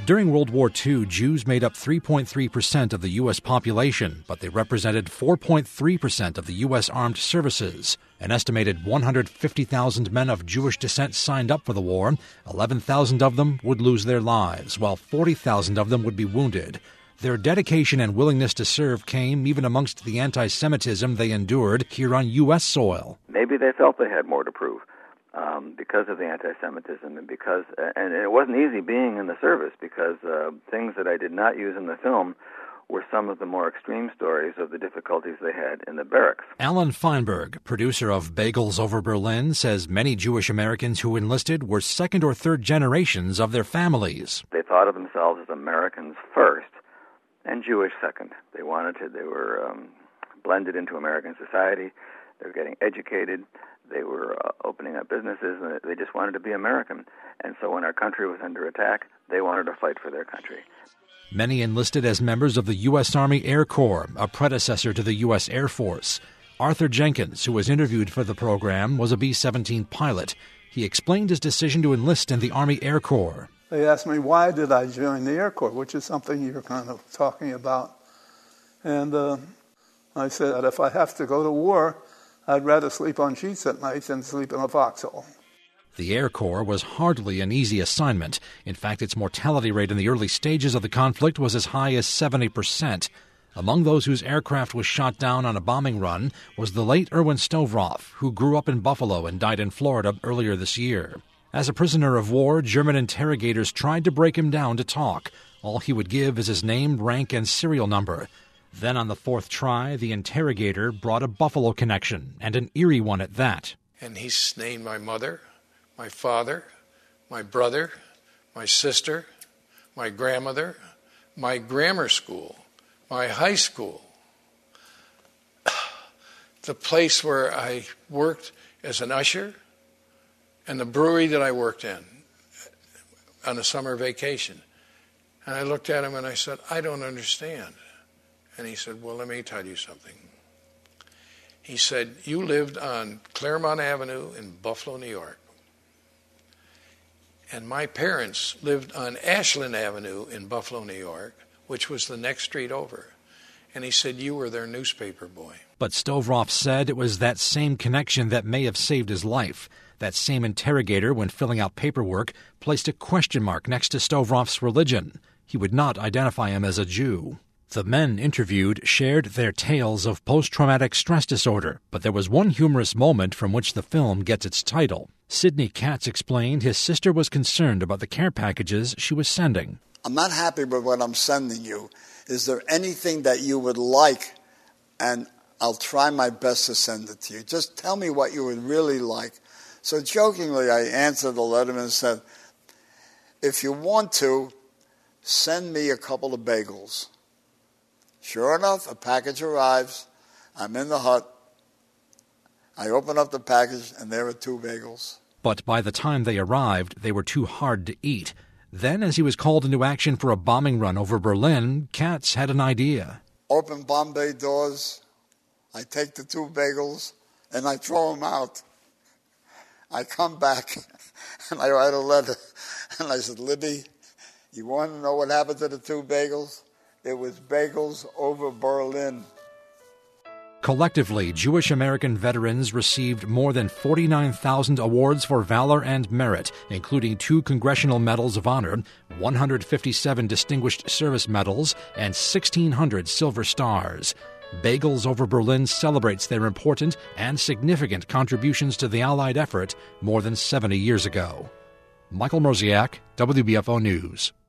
During World War II, Jews made up 3.3% of the U.S. population, but they represented 4.3% of the U.S. armed services. An estimated 150,000 men of Jewish descent signed up for the war. 11,000 of them would lose their lives, while 40,000 of them would be wounded. Their dedication and willingness to serve came even amongst the anti-Semitism they endured here on U.S. soil. Maybe they felt they had more to prove because of the anti-Semitism, and it wasn't easy being in the service because things that I did not use in the film were some of the more extreme stories of the difficulties they had in the barracks. Alan Feinberg, producer of Bagels Over Berlin, says many Jewish Americans who enlisted were second or third generations of their families. They thought of themselves as Americans first and Jewish second. They were blended into American society. They were getting educated. They were opening up businesses, and they just wanted to be American. And so when our country was under attack, they wanted to fight for their country. Many enlisted as members of the U.S. Army Air Corps, a predecessor to the U.S. Air Force. Arthur Jenkins, who was interviewed for the program, was a B-17 pilot. He explained his decision to enlist in the Army Air Corps. They asked me, why did I join the Air Corps, which is something you're kind of talking about. And I said that if I have to go to war, I'd rather sleep on sheets at night than sleep in a foxhole. The Air Corps was hardly an easy assignment. In fact, its mortality rate in the early stages of the conflict was as high as 70%. Among those whose aircraft was shot down on a bombing run was the late Erwin Stovroff, who grew up in Buffalo and died in Florida earlier this year. As a prisoner of war, German interrogators tried to break him down to talk. All he would give is his name, rank, and serial number. Then on the fourth try, the interrogator brought a Buffalo connection, and an eerie one at that. And he's named my mother, my father, my brother, my sister, my grandmother, my grammar school, my high school, the place where I worked as an usher, and the brewery that I worked in on a summer vacation. And I looked at him and I said, I don't understand. And he said, well, let me tell you something. He said, you lived on Claremont Avenue in Buffalo, New York. And my parents lived on Ashland Avenue in Buffalo, New York, which was the next street over. And he said, you were their newspaper boy. But Stovroff said it was that same connection that may have saved his life. That same interrogator, when filling out paperwork, placed a question mark next to Stovroff's religion. He would not identify him as a Jew. The men interviewed shared their tales of post-traumatic stress disorder, but there was one humorous moment from which the film gets its title. Sidney Katz explained his sister was concerned about the care packages she was sending. I'm not happy with what I'm sending you. Is there anything that you would like? And I'll try my best to send it to you. Just tell me what you would really like. So jokingly, I answered the letter and said, if you want to, send me a couple of bagels. Sure enough, a package arrives. I'm in the hut. I open up the package, and there are 2 bagels. But by the time they arrived, they were too hard to eat. Then, as he was called into action for a bombing run over Berlin, Katz had an idea. Open bomb bay doors. I take the 2 bagels, and I throw them out. I come back, and I write a letter. And I said, Libby, you want to know what happened to the 2 bagels? It was Bagels Over Berlin. Collectively, Jewish American veterans received more than 49,000 awards for valor and merit, including 2 Congressional Medals of Honor, 157 Distinguished Service Medals, and 1,600 Silver Stars. Bagels Over Berlin celebrates their important and significant contributions to the Allied effort more than 70 years ago. Michael Mroziak, WBFO News.